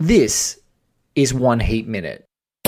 This is One Heat Minute.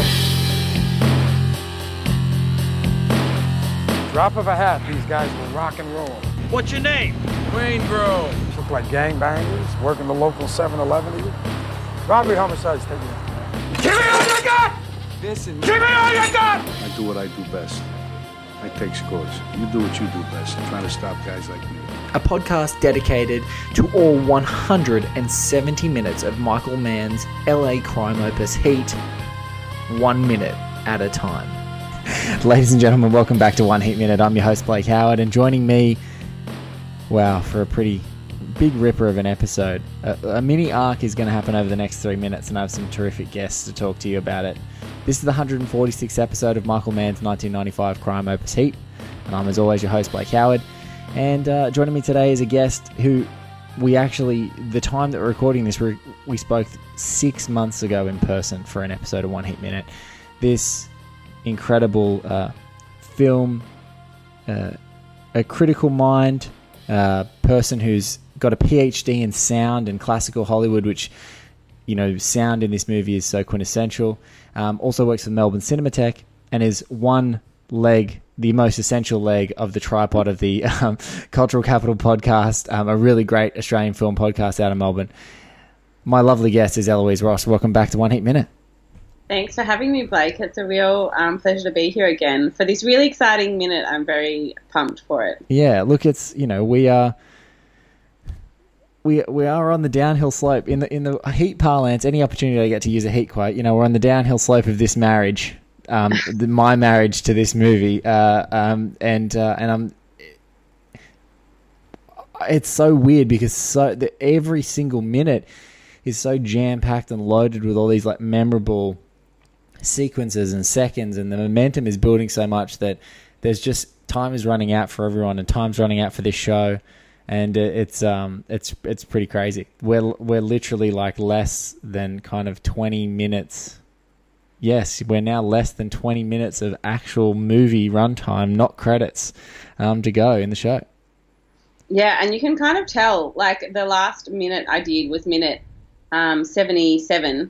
Drop of a hat, these guys will rock and roll. What's your name? Wayne Grove. Look like gangbangers, working the local 7-Eleven. Robbery, homicides, take it. Give me all you got! Listen. Give me all you got! I do what I do best. I take scores. You do what you do best. Trying to stop guys like me. A podcast dedicated to all 170 minutes of Michael Mann's LA crime opus Heat, 1 minute at a time. Ladies and gentlemen, welcome back to One Heat Minute. I'm your host, Blake Howard, and joining me, wow, for a pretty big ripper of an episode. A mini arc is going to happen over the next 3 minutes, and I have some terrific guests to talk to you about it. This is the 146th episode of Michael Mann's 1995 crime opus Heat, and I'm, as always, your host, Blake Howard. And joining me today is a guest who the time that we're recording this, we spoke 6 months ago in person for an episode of One Heat Minute. This incredible film, a critical mind, person who's got a PhD in sound and classical Hollywood, which, you know, sound in this movie is so quintessential. Also works for Melbourne Cinematheque and is one leg, the most essential leg of the tripod of the Cultural Capital podcast, a really great Australian film podcast out of Melbourne. My lovely guest is Eloise Ross. Welcome back to One Heat Minute. Thanks for having me, Blake. It's a real pleasure to be here again. For this really exciting minute, I'm very pumped for it. Yeah, look, it's, you know, we are on the downhill slope. In the Heat parlance, any opportunity I get to use a Heat quote, you know, we're on the downhill slope of this marriage. My marriage to this movie, and I'm. It's so weird because every single minute is so jam packed and loaded with all these like memorable sequences and seconds, and the momentum is building so much that there's just time is running out for everyone, and time's running out for this show, and it's pretty crazy. We're literally like less than kind of 20 minutes. Yes, we're now less than 20 minutes of actual movie runtime, not credits, to go in the show. Yeah, and you can kind of tell, like, the last minute I did was minute 77,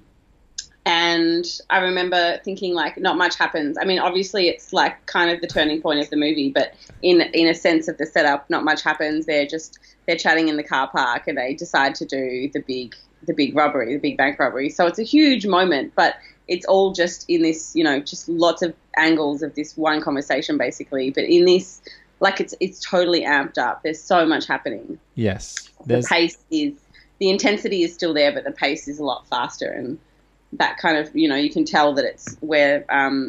and I remember thinking, like, not much happens. I mean, obviously it's, like, kind of the turning point of the movie, but in a sense of the setup, not much happens. They're chatting in the car park, and they decide to do the big robbery, the big bank robbery. So it's a huge moment, but it's all just in this, you know, just lots of angles of this one conversation, basically. But in this, like, it's totally amped up. There's so much happening. Yes. The intensity is still there, but the pace is a lot faster. And that kind of, you know, you can tell that we're,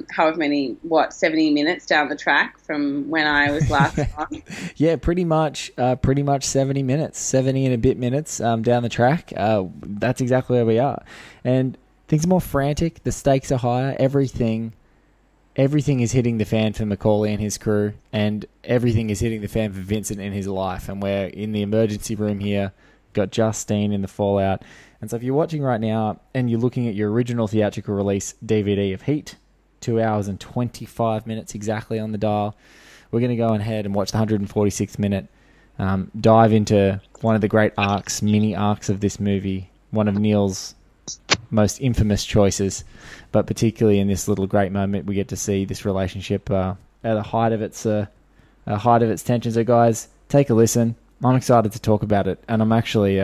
70 minutes down the track from when I was last on. Yeah, pretty much 70 minutes, 70 and a bit minutes down the track. That's exactly where we are. And things are more frantic. The stakes are higher. Everything is hitting the fan for Macaulay and his crew, and everything is hitting the fan for Vincent in his life. And we're in the emergency room here. Got Justine in the fallout. And so if you're watching right now and you're looking at your original theatrical release DVD of Heat, 2 hours and 25 minutes exactly on the dial, we're going to go ahead and watch the 146th minute, dive into one of the great mini arcs of this movie, one of Neil's most infamous choices, but particularly in this little great moment, we get to see this relationship at a height of its tension. So, guys, take a listen. I'm excited to talk about it, and I'm actually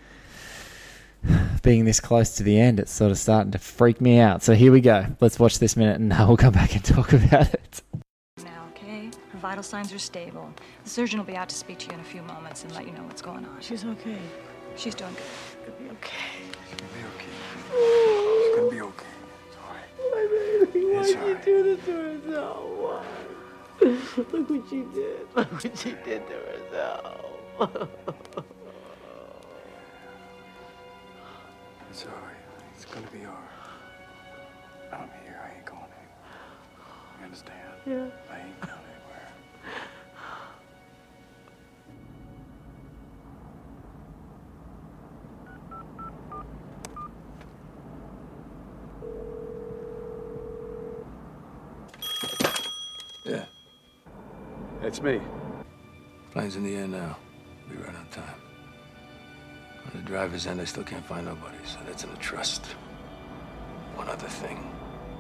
being this close to the end. It's sort of starting to freak me out. So here we go. Let's watch this minute, and we'll come back and talk about it. Now, okay? Her vital signs are stable. The surgeon will be out to speak to you in a few moments and let you know what's going on. She's okay. She's doing good. She'll be okay. She's gonna be okay. She's gonna be okay. It's all right. My baby, It's why'd all you right. do this to herself? Why? Look what she did. Look what she did to herself. It's all right. It's gonna be all right. I'm here. I ain't going anywhere. You understand? Yeah. I ain't going anywhere. Yeah. It's me. Plane's in the air now. Be right on time. On the driver's end, I still can't find nobody, so that's in the trust. One other thing.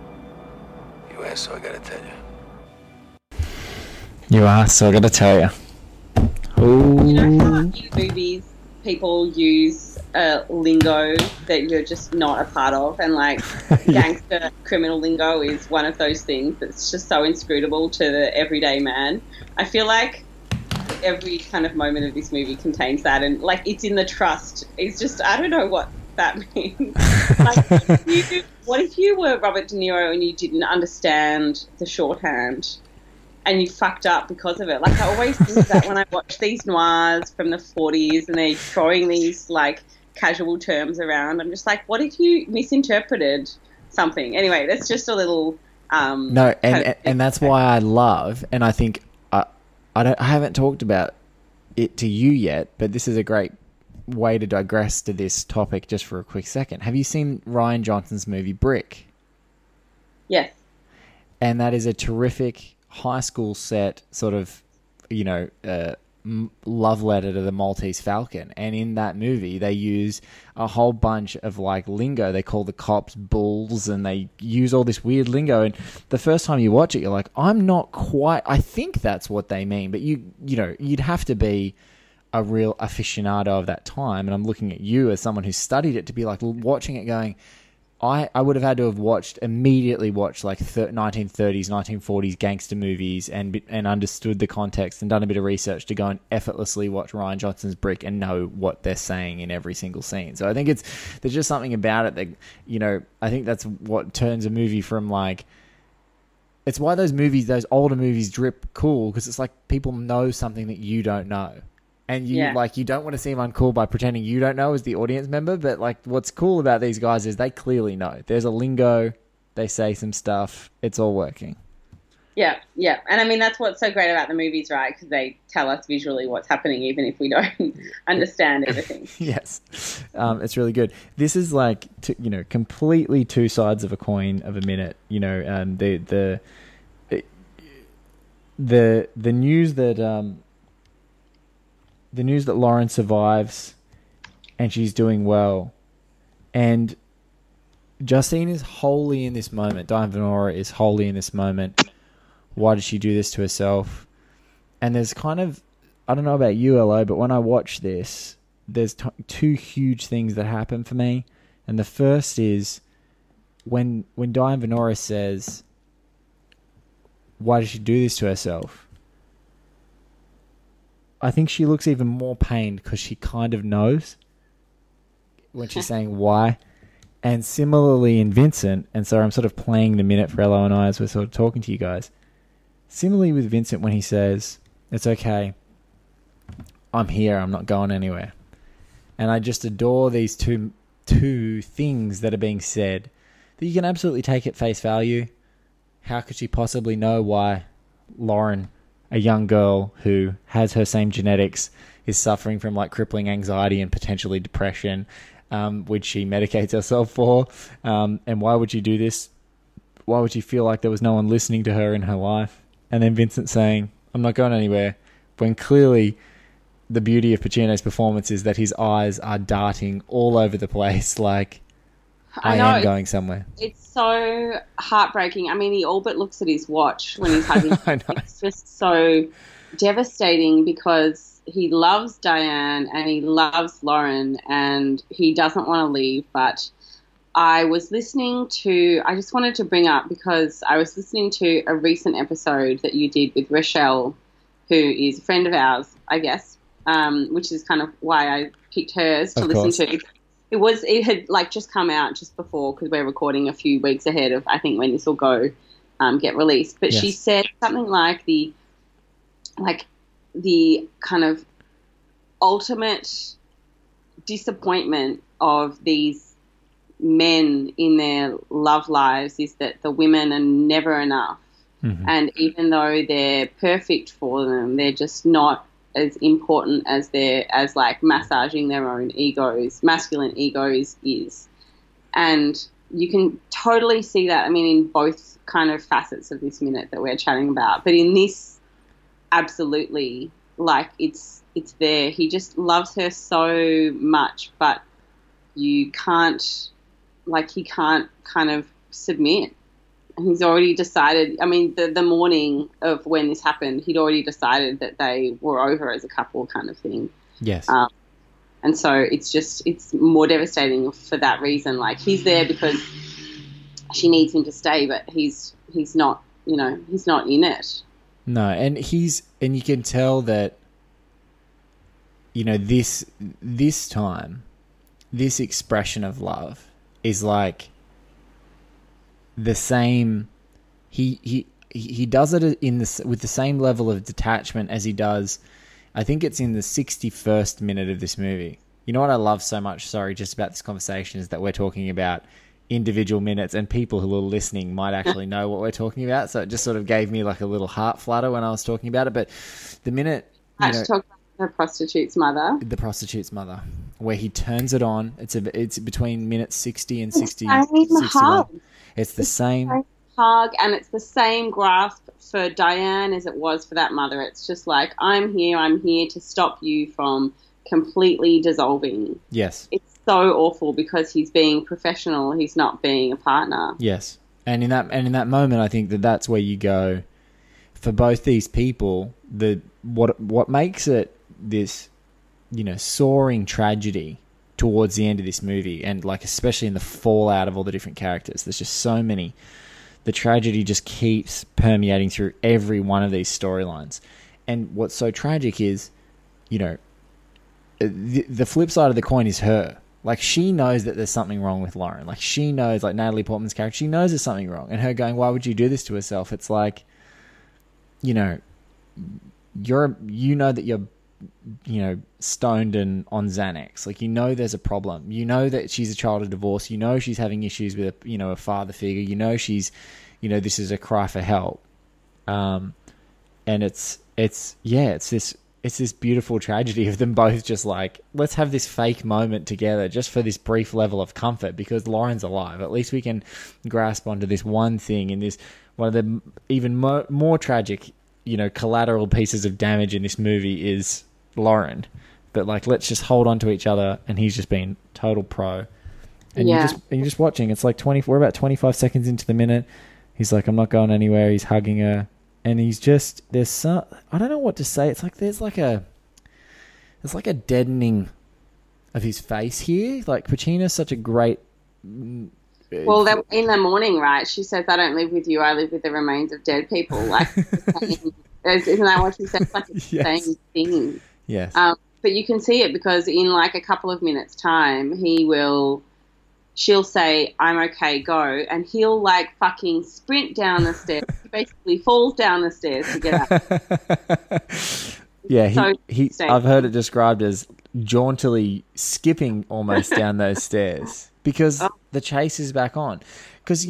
You asked, so I gotta tell you. You asked, so I gotta tell you. Ooh. You know how in movies people use lingo that you're just not a part of, and like gangster criminal lingo is one of those things that's just so inscrutable to the everyday man. I feel like every kind of moment of this movie contains that, and like it's in the trust. It's just, I don't know what that means. Like, what if you were Robert De Niro and you didn't understand the shorthand and you fucked up because of it? Like, I always think that when I watch these noirs from the 40s and they're throwing these like casual terms around, I'm just like, what if you misinterpreted something? Anyway, that's just a little no, and that's why I love, and I think I haven't talked about it to you yet, but this is a great way to digress to this topic just for a quick second. Have you seen Rian Johnson's movie Brick? Yes. And that is a terrific high school set sort of, you know, love letter to the Maltese Falcon. And in that movie, they use a whole bunch of like lingo. They call the cops bulls, and they use all this weird lingo. And the first time you watch it, you're like, I'm not quite, I think that's what they mean. But you know, you'd have to be a real aficionado of that time. And I'm looking at you as someone who studied it to be like watching it going, I would have had to have immediately watched like 1930s, 1940s gangster movies and understood the context and done a bit of research to go and effortlessly watch Rian Johnson's Brick and know what they're saying in every single scene. So I think there's just something about it that, you know, I think that's what turns a movie from like, it's why those older movies drip cool, because it's like people know something that you don't know. And you don't want to seem uncool by pretending you don't know as the audience member, but like what's cool about these guys is they clearly know. There's a lingo, they say some stuff, it's all working. Yeah. And I mean, that's what's so great about the movies, right? Because they tell us visually what's happening, even if we don't understand everything. Yes. It's really good. This is like, completely two sides of a coin of a minute. You know, the news that... the news that Lauren survives and she's doing well, and Justine is wholly in this moment. Diane Venora is wholly in this moment. Why did she do this to herself? And there's kind of, I don't know about you, LO, but when I watch this, there's two huge things that happen for me. And the first is when Diane Venora says, why did she do this to herself? I think she looks even more pained because she kind of knows when she's saying why. And similarly in Vincent, and so I'm sort of playing the minute for Elo and I as we're sort of talking to you guys. Similarly with Vincent when he says, it's okay, I'm here, I'm not going anywhere. And I just adore these two things that are being said that you can absolutely take at face value. How could she possibly know why Lauren, a young girl who has her same genetics, is suffering from like crippling anxiety and potentially depression, which she medicates herself for? And why would she do this? Why would she feel like there was no one listening to her in her life? And then Vincent saying, I'm not going anywhere, when clearly the beauty of Pacino's performance is that his eyes are darting all over the place like, I am going somewhere. It's so heartbreaking. I mean, he all but looks at his watch when he's hugging. I know. It's just so devastating because he loves Diane and he loves Lauren and he doesn't want to leave. But I was listening to, I just wanted to bring up, because I was listening to a recent episode that you did with Rochelle, who is a friend of ours, I guess, which is kind of why I picked hers to listen to. It had like just come out just before, because we're recording a few weeks ahead of, I think, when this will go get released. But She said something like the kind of ultimate disappointment of these men in their love lives is that the women are never enough. Mm-hmm. And even though they're perfect for them, they're just not as important as like massaging their own egos, masculine egos is. And you can totally see that, I mean, in both kind of facets of this minute that we're chatting about. But in this, absolutely, like it's there. He just loves her so much, but he can't kind of submit. He's already decided. I mean, the morning of when this happened, he'd already decided that they were over as a couple, kind of thing. Yes. And so it's more devastating for that reason. Like, he's there because she needs him to stay, but he's not, he's not in it. No, and you can tell that, this time, this expression of love is like the same. He does it with the same level of detachment as he does. I think it's in the 61st minute of this movie. You know what I love so much, just about this conversation, is that we're talking about individual minutes, and people who are listening might actually know what we're talking about. So it just sort of gave me like a little heart flutter when I was talking about it. But the minute... I talk about the prostitute's mother. The prostitute's mother, where he turns it on. It's between minutes 60 and 60. It's the same hug, and it's the same grasp for Diane as it was for that mother. It's just like, I'm here to stop you from completely dissolving. Yes. It's so awful because he's being professional, he's not being a partner. Yes. And in that moment, I think that's where you go, for both these people, what makes it this, soaring tragedy towards the end of this movie, and like especially in the fallout of all the different characters, there's just so many. The tragedy just keeps permeating through every one of these storylines. And what's so tragic is, the flip side of the coin is her. Like, she knows that there's something wrong with Lauren. Like, she knows, like Natalie Portman's character, she knows there's something wrong. And her going, why would you do this to herself? It's like, you know that you're, stoned and on Xanax. Like, there's a problem. That she's a child of divorce. She's having issues with a father figure. She's, this is a cry for help. And it's this beautiful tragedy of them both just like, let's have this fake moment together just for this brief level of comfort, because Lauren's alive. At least we can grasp onto this one thing, and this one of the even more tragic, collateral pieces of damage in this movie is Lauren. But like, let's just hold on to each other, and he's just been total pro. And you're just watching. It's like we're about 25 seconds into the minute. He's like, I'm not going anywhere. He's hugging her. And he's just, I don't know what to say. It's like, there's like a deadening of his face here. Like, Pacino's such a great... Well, in the morning, right, she says, I don't live with you, I live with the remains of dead people. Like, isn't that what she says? It's like the same thing. Yes. But you can see it because in like a couple of minutes' time, she'll say, I'm okay, go. And he'll like fucking sprint down the stairs. He basically falls down the stairs to get up. Yeah, I've heard it described as jauntily skipping almost down those stairs because the chase is back on. Because,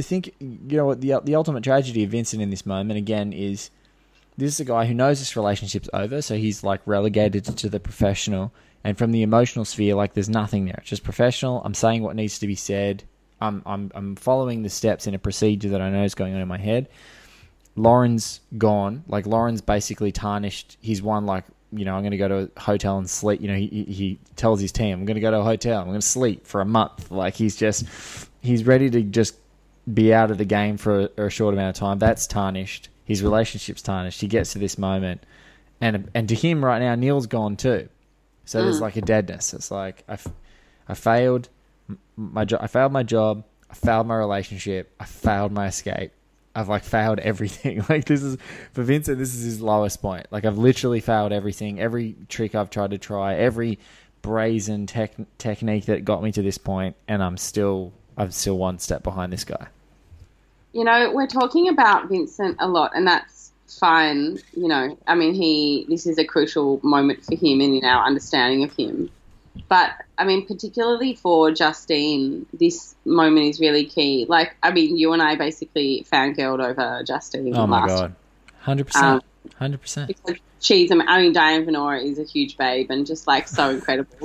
the ultimate tragedy of Vincent in this moment, again, is this is a guy who knows this relationship's over, so he's like relegated to the professional. And from the emotional sphere, like, there's nothing there. It's just professional. I'm saying what needs to be said. I'm following the steps in a procedure that I know is going on in my head. Lauren's gone. Like, Lauren's basically tarnished his one, like, I'm going to go to a hotel and sleep. He tells his team, I'm going to go to a hotel. I'm going to sleep for a month. Like, he's ready to just be out of the game for a short amount of time. That's tarnished. His relationship's tarnished. He gets to this moment. And to him right now, Neil's gone too. So there's like a deadness. It's like I failed my job. I failed my job. I failed my relationship. I failed my escape. I've like failed everything. Like, this is for Vincent. This is his lowest point. Like, I've literally failed everything. Every trick I've tried to try. Every brazen technique that got me to this point, and I'm still one step behind this guy. We're talking about Vincent a lot, and that's fine. I mean, this is a crucial moment for him and in our understanding of him. But, I mean, particularly for Justine, this moment is really key. Like, I mean, you and I basically fangirled over Justine. Oh, my God. 100%. 100%. Because Diane Venora is a huge babe and just, like, so incredible.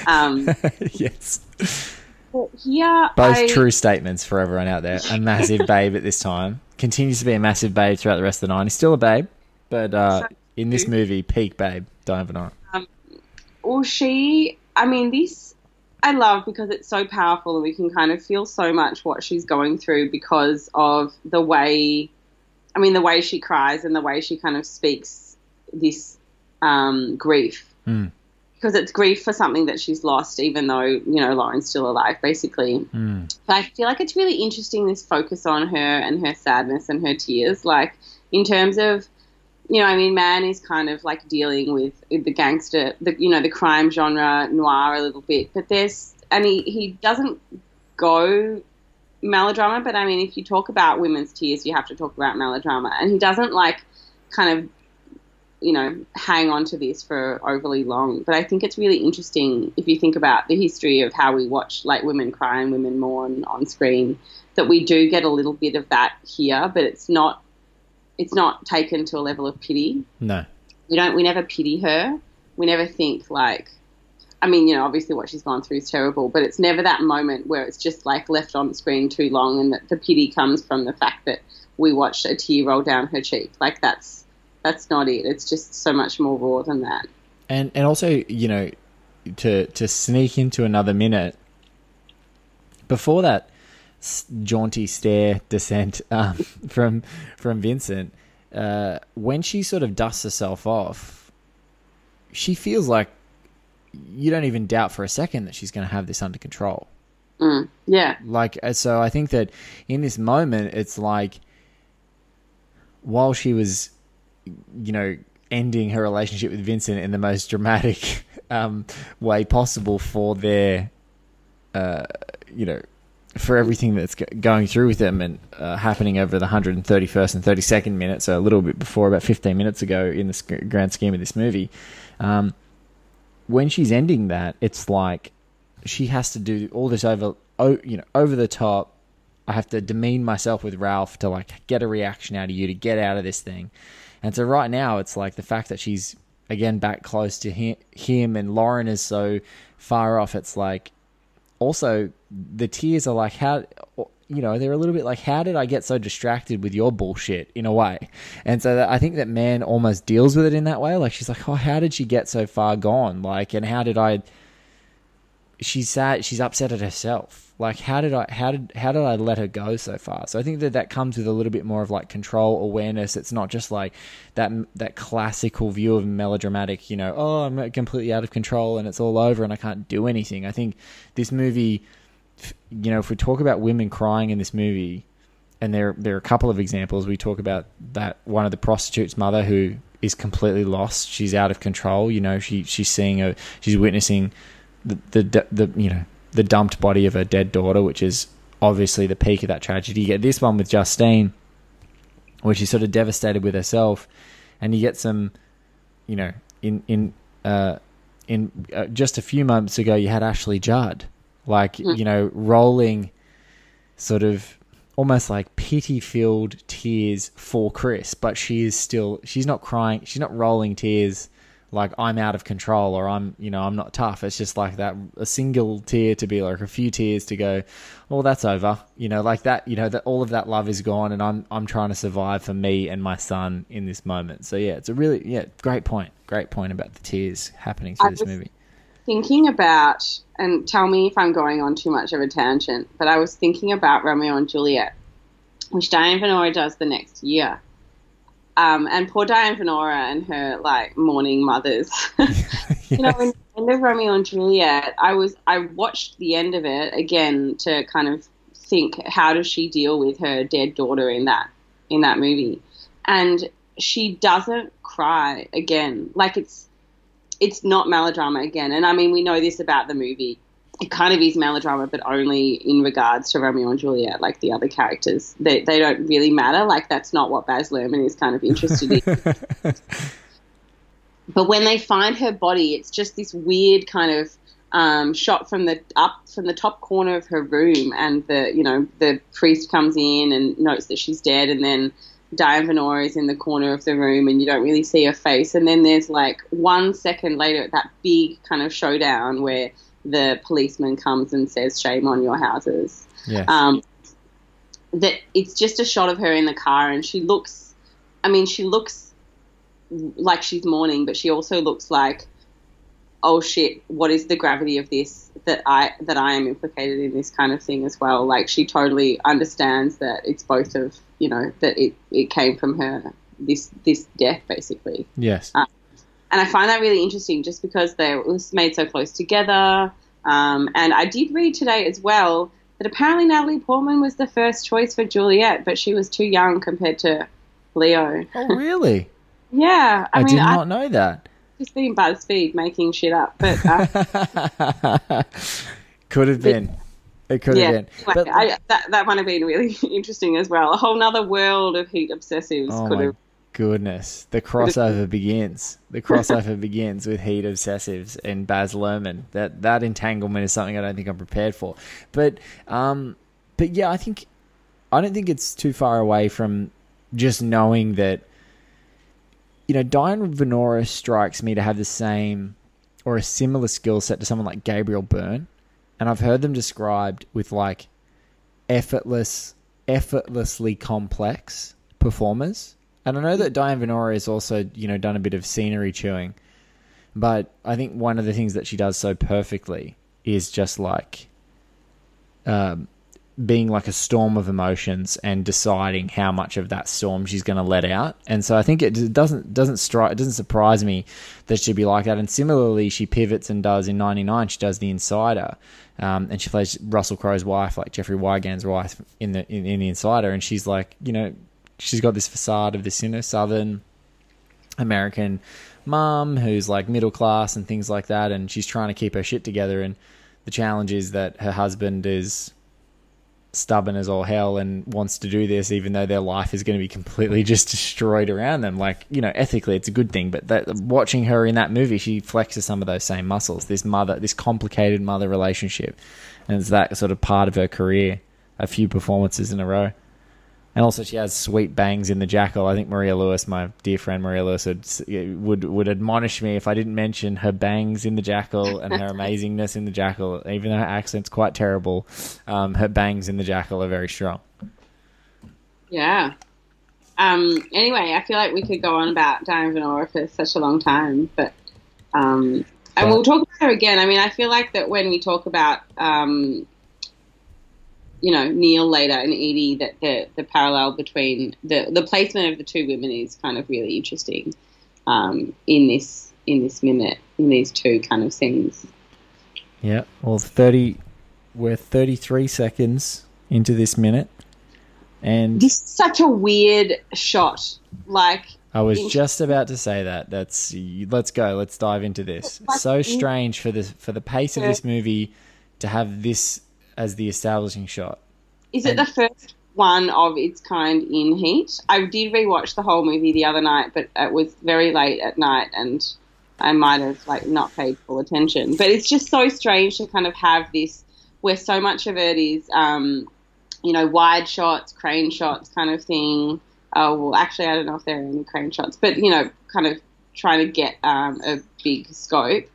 Yes. Yeah, both true statements for everyone out there. A massive babe at this time. Continues to be a massive babe throughout the rest of the night. He's still a babe, but in this movie, peak babe, Diane Venora. Well, this I love because it's so powerful and we can kind of feel so much what she's going through because of the way she cries and the way she kind of speaks this grief. Because it's grief for something that she's lost, even though, Lauren's still alive, basically. But I feel like it's really interesting, this focus on her and her sadness and her tears. Like, in terms of, Man is kind of like dealing with the gangster, the crime genre, noir a little bit. But he doesn't go melodrama, but if you talk about women's tears, you have to talk about melodrama. And he doesn't kind of, hang on to this for overly long. But I think it's really interesting if you think about the history of how we watch women cry and women mourn on screen, that we do get a little bit of that here, but it's not taken to a level of pity. No. We never pity her. We never think obviously what she's gone through is terrible, but it's never that moment where it's just left on screen too long and that the pity comes from the fact that we watched a tear roll down her cheek. That's not it. It's just so much more raw than that. And also, to sneak into another minute, before that jaunty stare descent from Vincent, when she sort of dusts herself off, she feels like you don't even doubt for a second that she's going to have this under control. Yeah. So I think that in this moment, it's like, while she was, ending her relationship with Vincent in the most dramatic way possible for their, for everything that's going through with them and happening over the 131st and 32nd minute, so a little bit before, about 15 minutes ago in the grand scheme of this movie, when she's ending that, it's like she has to do all this over the top. I have to demean myself with Ralph to get a reaction out of you, to get out of this thing. And so right now it's like the fact that she's again back close to him and Lauren is so far off. It's like, also the tears are like, how, they're a little bit like, how did I get so distracted with your bullshit, in a way? And so I think that Man almost deals with it in that way. Like, she's like, oh, how did she get so far gone? And how did she's sad, she's upset at herself. How did I let her go so far? So I think that comes with a little bit more of control awareness. It's not just that classical view of melodramatic, oh, I'm completely out of control and it's all over and I can't do anything. I think this movie, if we talk about women crying in this movie, and there are a couple of examples. We talk about that one of the prostitute's mother who is completely lost. She's out of control. She's witnessing the dumped body of her dead daughter, which is obviously the peak of that tragedy. You get this one with Justine, where she's sort of devastated with herself, and you get some, in just a few moments ago, you had Ashley Judd, rolling sort of almost like pity-filled tears for Chris, but she's not crying, she's not rolling tears like I'm out of control or I'm not tough. It's just like that, a single tear to be like a few tears to go, well, that's over. That all of that love is gone and I'm trying to survive for me and my son in this moment. So yeah, it's a really, great point about the tears happening through this movie. Thinking about, and tell me if I'm going on too much of a tangent, but I was thinking about Romeo and Juliet, which Diane Venora does the next year. And poor Diane Venora and her mourning mothers. In the end of Romeo and Juliet, I watched the end of it again to kind of think, how does she deal with her dead daughter in that movie? And she doesn't cry again. It's not melodrama again. And we know this about the movie. It kind of is melodrama, but only in regards to Romeo and Juliet. The other characters, they don't really matter. That's not what Baz Luhrmann is kind of interested in. But when they find her body, it's just this weird kind of shot from the top corner of her room, and the priest comes in and notes that she's dead, and then Diane Venora is in the corner of the room, and you don't really see her face. And then there's 1 second later, that big kind of showdown where the policeman comes and says, "Shame on your houses." Yes. That it's just a shot of her in the car, and she looks like she's mourning, but she also looks like, oh shit, what is the gravity of this, that I am implicated in this kind of thing as well. Like, she totally understands that it's both of, you know, that it came from her, this death, basically. Yes. And I find that really interesting just because they was made so close together. And I did read today as well that apparently Natalie Portman was the first choice for Juliet, but she was too young compared to Leo. Oh, really? Yeah. I did not know that. Just been BuzzFeed making shit up, but could have been. It could have been. Anyway, But that might have been really interesting as well. A whole nother world of Heat obsessives. oh could my have. goodness, the crossover begins. The crossover begins with Heat obsessives and Baz Luhrmann. That entanglement is something I don't think I'm prepared for. But yeah, I don't think it's too far away from just knowing that. You know, Diane Venora strikes me to have the same or a similar skill set to someone like Gabriel Byrne. And I've heard them described with like effortlessly complex performers. And I know that Diane Venora has also, you know, done a bit of scenery chewing. But I think one of the things that she does so perfectly is just like being like a storm of emotions and deciding how much of that storm she's going to let out. And so I think it doesn't surprise me that she'd be like that. And similarly, she pivots and does in 99, she does The Insider, and she plays Russell Crowe's wife, like Jeffrey Wigand's wife in The Insider. And she's like, you know, she's got this facade of this, you know, Southern American mom who's like middle class and things like that. And she's trying to keep her shit together. And the challenge is that her husband is stubborn as all hell and wants to do this even though their life is going to be completely just destroyed around them. Like, you know, ethically it's a good thing, but watching her in that movie, she flexes some of those same muscles, this complicated mother relationship, and it's that sort of part of her career, a few performances in a row. And also she has sweet bangs in The Jackal. I think Maria Lewis, my dear friend Maria Lewis, would admonish me if I didn't mention her bangs in The Jackal and her amazingness in The Jackal. Even though her accent's quite terrible, her bangs in The Jackal are very strong. Yeah. Anyway, I feel like we could go on about Diane Venora for such a long time, but and we'll talk about her again. I mean, I feel like that when we talk about you know, Neil later and Edie, that the parallel between the placement of the two women is kind of really interesting in this minute, in these two kind of scenes. Yeah, well, we're 33 seconds into this minute, and this is such a weird shot. Like, I was just about to say that. Let's go. Let's dive into this. Like, so strange for the pace of this movie to have this as the establishing shot. Is it the first one of its kind in Heat? I did rewatch the whole movie the other night, but it was very late at night and I might have like not paid full attention. But it's just so strange to kind of have this where so much of it is, you know, wide shots, crane shots kind of thing. Oh, well, actually, I don't know if there are any crane shots, but, you know, kind of trying to get a big scope.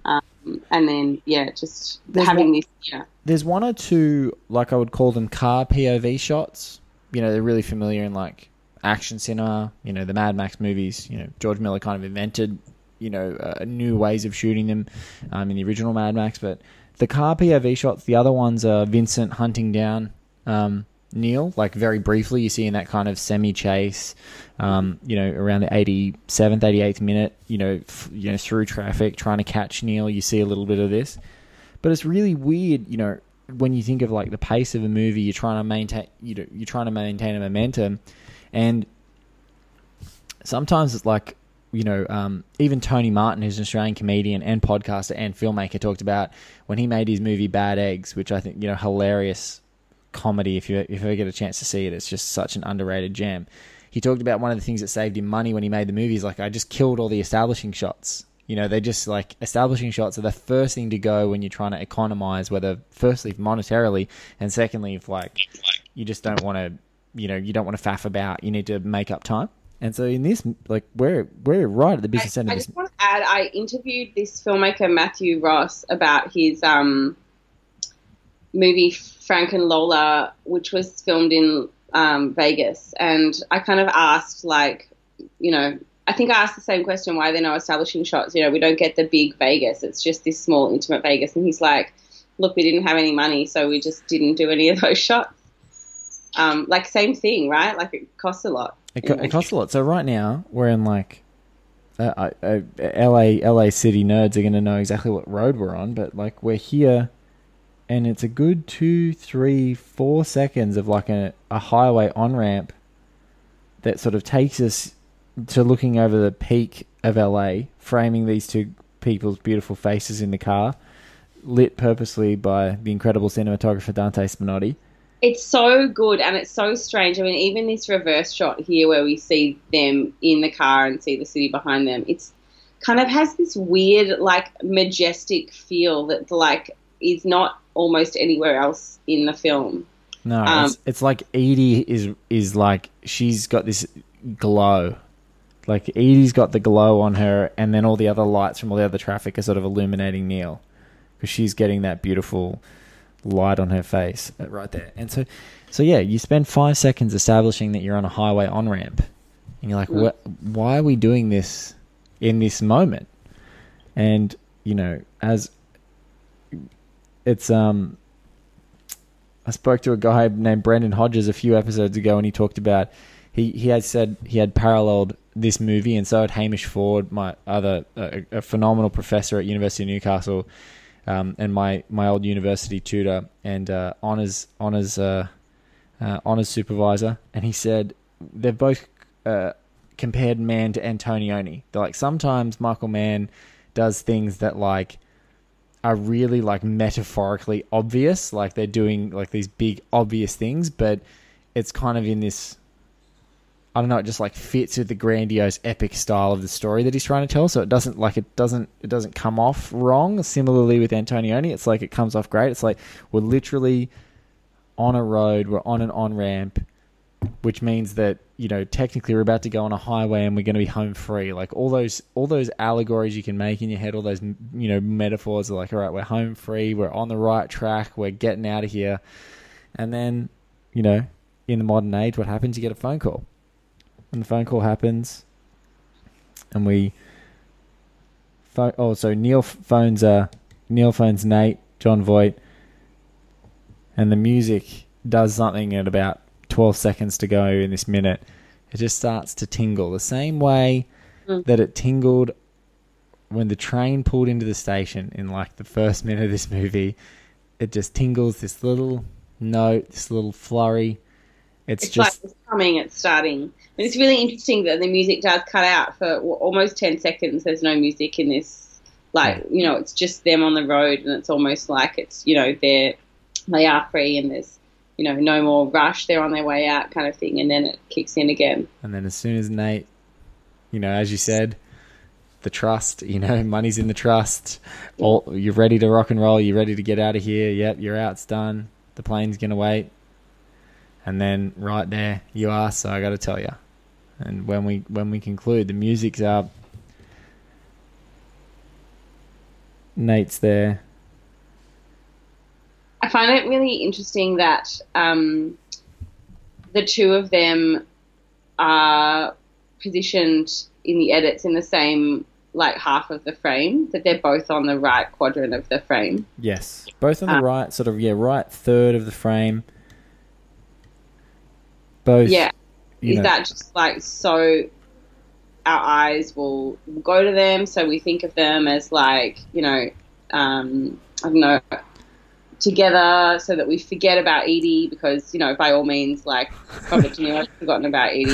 And then, yeah, just having this, yeah. There's one or two, like I would call them car POV shots. You know, they're really familiar in like action cinema, you know, the Mad Max movies. You know, George Miller kind of invented, you know, new ways of shooting them in the original Mad Max. But the car POV shots, the other ones are Vincent hunting down Neil, like very briefly. You see in that kind of semi-chase, you know, around the 87th, 88th minute, you know, through traffic, trying to catch Neil. You see a little bit of this. But it's really weird, you know, when you think of like the pace of a movie, you're trying to maintain a momentum, and sometimes it's like, you know, even Tony Martin, who's an Australian comedian and podcaster and filmmaker, talked about when he made his movie Bad Eggs, which I think, you know, hilarious comedy. If you ever get a chance to see it, it's just such an underrated gem. He talked about one of the things that saved him money when he made the movie is like, I just killed all the establishing shots. You know, they just like establishing shots are the first thing to go when you're trying to economize, whether firstly monetarily and secondly if like you just don't want to, you know, you don't want to faff about. You need to make up time. And so in this, like we're right at the business end of this. I just want to add, I interviewed this filmmaker Matthew Ross about his movie Frank and Lola, which was filmed in Vegas, and I kind of asked, like, you know, I think I asked the same question, why are there no establishing shots? You know, we don't get the big Vegas. It's just this small, intimate Vegas. And he's like, look, we didn't have any money, so we just didn't do any of those shots. Like, same thing, right? Like, it costs a lot. It costs a lot. So right now, we're in, like, LA city nerds are going to know exactly what road we're on, but, like, we're here, and it's a good 2, 3, 4 seconds of, like, a highway on-ramp that sort of takes us to looking over the peak of LA, framing these two people's beautiful faces in the car, lit purposely by the incredible cinematographer Dante Spinotti. It's so good, and it's so strange. I mean, even this reverse shot here where we see them in the car and see the city behind them, it's kind of has this weird, like, majestic feel that, like, is not almost anywhere else in the film. No, it's like Edie is like, she's got this glow. Like, Edie's got the glow on her, and then all the other lights from all the other traffic are sort of illuminating Neil, because she's getting that beautiful light on her face right there. And so yeah, you spend 5 seconds establishing that you're on a highway on-ramp, and you're like, why are we doing this in this moment? And, you know, as it's I spoke to a guy named Brendan Hodges a few episodes ago, and he talked about he had said he had paralleled this movie, and so had Hamish Ford, my other a phenomenal professor at University of Newcastle, and my old university tutor and honors supervisor, and he said they've both compared Mann to Antonioni. They're like, sometimes Michael Mann does things that, like, are really, like, metaphorically obvious, like they're doing, like, these big obvious things, but it's kind of in this, I don't know, it just, like, fits with the grandiose epic style of the story that he's trying to tell, so it doesn't come off wrong. Similarly with Antonioni, it's like it comes off great. It's like we're literally on a road, we're on an on-ramp, which means that, you know, technically we're about to go on a highway and we're going to be home free. Like, all those allegories you can make in your head, all those, you know, metaphors are like, all right, we're home free, we're on the right track, we're getting out of here. And then, you know, in the modern age, what happens? You get a phone call. When the phone call happens, and so Neil phones Nate, John Voight, and the music does something at about 12 seconds to go in this minute. It just starts to tingle the same way that it tingled when the train pulled into the station in, like, the first minute of this movie. It just tingles, this little note, this little flurry. It's just like it's coming, it's starting. And it's really interesting that the music does cut out for almost 10 seconds. There's no music in this. Like, you know, it's just them on the road, and it's almost like it's, you know, they are free, and there's, you know, no more rush. They're on their way out, kind of thing. And then it kicks in again. And then as soon as Nate, you know, as you said, the trust, you know, money's in the trust. You're ready to rock and roll. You're ready to get out of here. Yep, you're out. It's done. The plane's going to wait. And then right there, you are, so I got to tell you. And when we conclude, the music's up. Nate's there. I find it really interesting that the two of them are positioned in the edits in the same, like, half of the frame, that they're both on the right quadrant of the frame. Yes, both on the right, sort of, right third of the frame. Both. Yeah. Is that just, like, so our eyes will go to them, so we think of them as, like, you know, I don't know, together, so that we forget about Edie, because, you know, by all means, like, Robert De Niro has forgotten about Edie.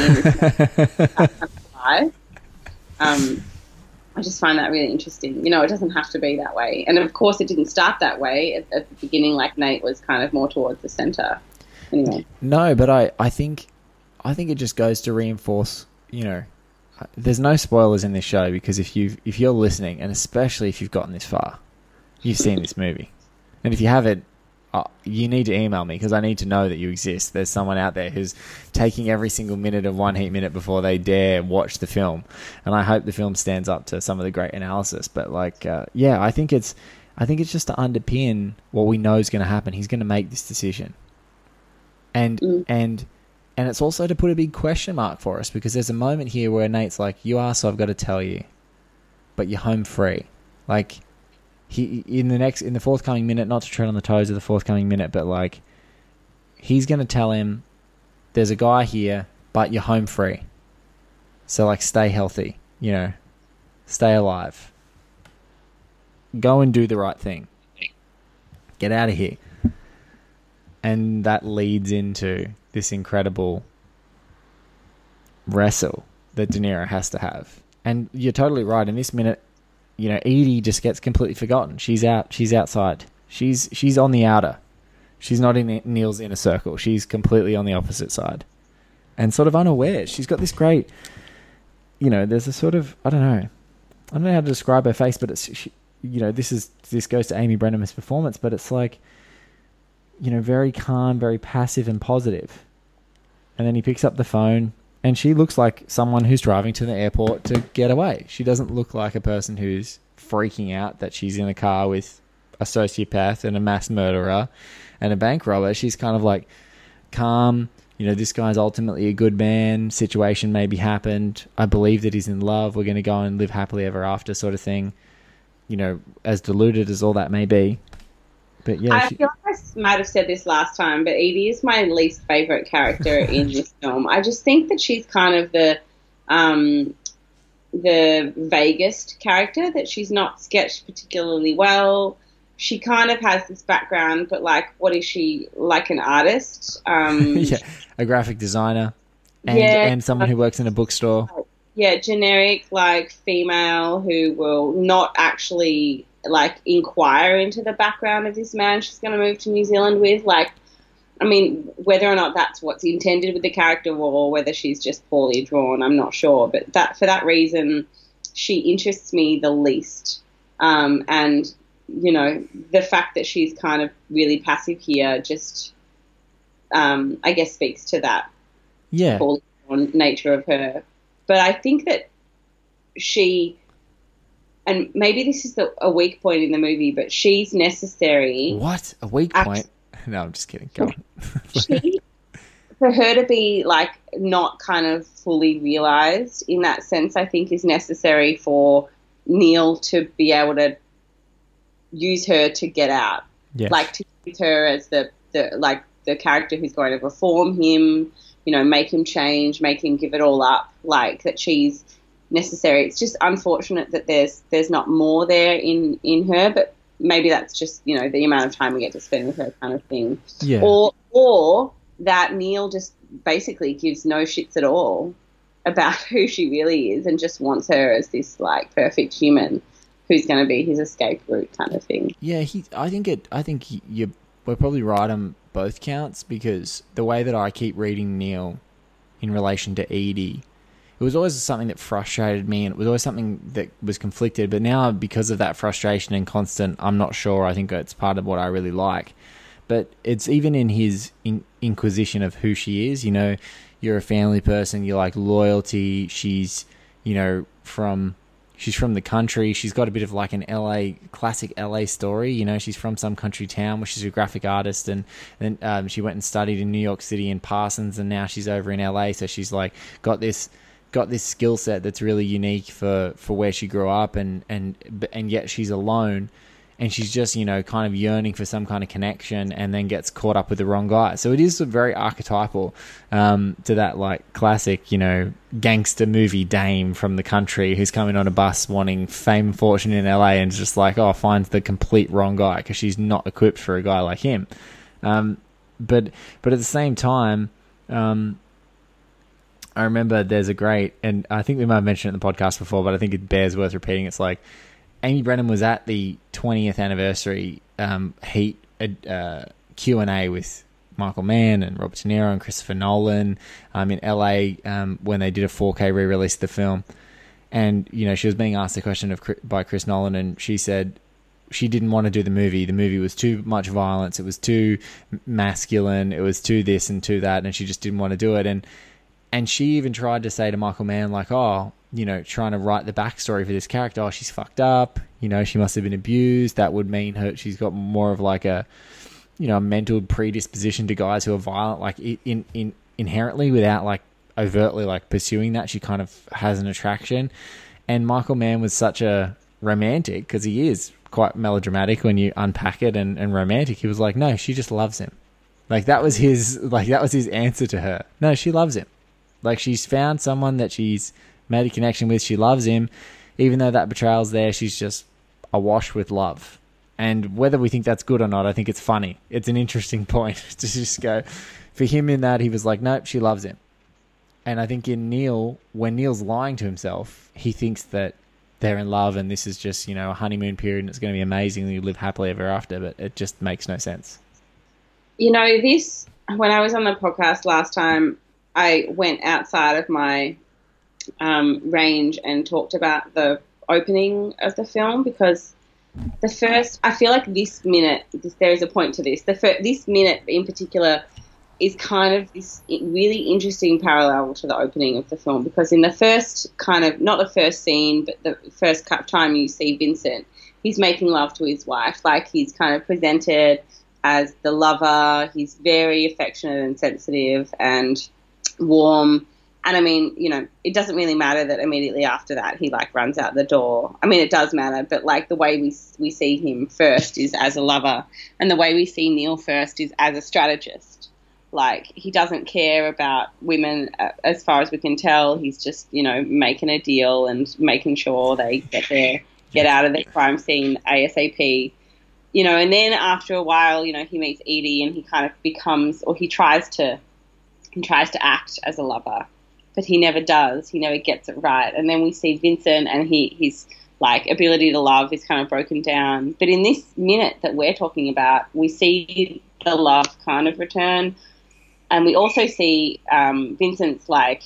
I just find that really interesting. You know, it doesn't have to be that way. And, of course, it didn't start that way. At the beginning, like, Nate was kind of more towards the centre. Anyway. No, but I think it just goes to reinforce, you know, there's no spoilers in this show, because if you're listening, and especially if you've gotten this far, you've seen this movie. And if you haven't, you need to email me, because I need to know that you exist. There's someone out there who's taking every single minute of One Heat Minute before they dare watch the film. And I hope the film stands up to some of the great analysis. But, like, I think it's just to underpin what we know is going to happen. He's going to make this decision. And And it's also to put a big question mark for us, because there's a moment here where Nate's like, you are, so I've got to tell you, but you're home free. Like, he in the forthcoming minute, not to tread on the toes of the forthcoming minute, but like, he's going to tell him, there's a guy here, but you're home free. So like, stay healthy, you know, stay alive. Go and do the right thing. Get out of here. And that leads into this incredible wrestle that De Niro has to have. And you're totally right. In this minute, you know, Edie just gets completely forgotten. She's out. She's outside. She's on the outer. She's not in Neil's inner circle. She's completely on the opposite side. And sort of unaware. She's got this great, you know, there's a sort of, I don't know how to describe her face, but it's, you know, this goes to Amy Brenneman's performance, but it's like, you know, very calm, very passive and positive. And then he picks up the phone, and she looks like someone who's driving to the airport to get away. She doesn't look like a person who's freaking out that she's in a car with a sociopath and a mass murderer and a bank robber. She's kind of like calm. You know, this guy's ultimately a good man. Situation maybe happened. I believe that he's in love. We're going to go and live happily ever after, sort of thing. You know, as deluded as all that may be. But yeah, I feel like I might have said this last time, but Edie is my least favourite character in this film. I just think that she's kind of the vaguest character, that she's not sketched particularly well. She kind of has this background, but like, what is she, like an artist? Yeah, a graphic designer and someone who works in a bookstore. Yeah, generic, like, female who will not actually, like, inquire into the background of this man she's going to move to New Zealand with. Like, I mean, whether or not that's what's intended with the character or whether she's just poorly drawn, I'm not sure. But for that reason, she interests me the least. And, you know, the fact that she's kind of really passive here just, I guess, speaks to that poorly drawn nature of her. But I think that she, and maybe this is a weak point in the movie, but she's necessary. What? A weak point? No, I'm just kidding. Go on. For her to be, like, not kind of fully realised in that sense, I think is necessary for Neil to be able to use her to get out. Yes. Like, to use her as the character who's going to reform him, you know, make him change, make him give it all up, like, that she's necessary. It's just unfortunate that there's not more there in her, but maybe that's just, you know, the amount of time we get to spend with her kind of thing. Yeah. Or that Neil just basically gives no shits at all about who she really is and just wants her as this, like, perfect human who's going to be his escape route kind of thing. Yeah, we're probably right on both counts, because the way that I keep reading Neil in relation to Edie, it was always something that frustrated me, and it was always something that was conflicted. But now, because of that frustration and constant, I'm not sure, I think it's part of what I really like. But it's even in his inquisition of who she is. You know, you're a family person, you like loyalty. She's, you know, she's from the country. She's got a bit of like an classic LA story. You know, she's from some country town where she's a graphic artist, and then she went and studied in New York City in Parsons, and now she's over in LA. So she's like got this skill set that's really unique for where she grew up, and yet she's alone, and she's just, you know, kind of yearning for some kind of connection, and then gets caught up with the wrong guy. So it is very archetypal to that, like, classic, you know, gangster movie dame from the country who's coming on a bus wanting fame and fortune in LA, and just like, finds the complete wrong guy because she's not equipped for a guy like him. But at the same time, I remember there's a great, and I think we might have mentioned it in the podcast before, but I think it bears worth repeating. It's like, Amy Brennan was at the 20th anniversary Heat Q&A with Michael Mann and Robert De Niro and Christopher Nolan in LA when they did a 4K re-release of the film. And, you know, she was being asked a question by Chris Nolan, and she said she didn't want to do the movie. The movie was too much violence. It was too masculine. It was too this and too that, and she just didn't want to do it. And she even tried to say to Michael Mann, like, you know, trying to write the backstory for this character. She's fucked up. You know, she must have been abused. That would mean she's got more of like a, you know, a mental predisposition to guys who are violent. Like in inherently, without like overtly like pursuing that. She kind of has an attraction. And Michael Mann was such a romantic, because he is quite melodramatic when you unpack it, and romantic. He was like, no, she just loves him. Like that was his answer to her. No, she loves him. Like she's found someone that she's made a connection with. She loves him. Even though that betrayal's there, she's just awash with love. And whether we think that's good or not, I think it's funny. It's an interesting point to just go, for him in that, he was like, nope, she loves him. And I think in Neil, when Neil's lying to himself, he thinks that they're in love and this is just, a honeymoon period and it's going to be amazing and you live happily ever after, but it just makes no sense. When I was on the podcast last time, I went outside of my range and talked about the opening of the film, because I feel like this minute, there is a point to this. This minute in particular is kind of this really interesting parallel to the opening of the film, because in the first not the first scene, but the first time you see Vincent, he's making love to his wife. Like he's kind of presented as the lover. He's very affectionate and sensitive and warm. And I mean, it doesn't really matter that immediately after that he like runs out the door. I mean, it does matter, but like the way we see him first is as a lover, and the way we see Neil first is as a strategist. Like he doesn't care about women as far as we can tell. He's just, making a deal and making sure they get out of the crime scene ASAP. And then after a while, he meets Edie and he kind of becomes, or he tries to act as a lover. But he never does. He never gets it right. And then we see Vincent, and his like ability to love is kind of broken down. But in this minute that we're talking about, we see the love kind of return, and we also see Vincent's like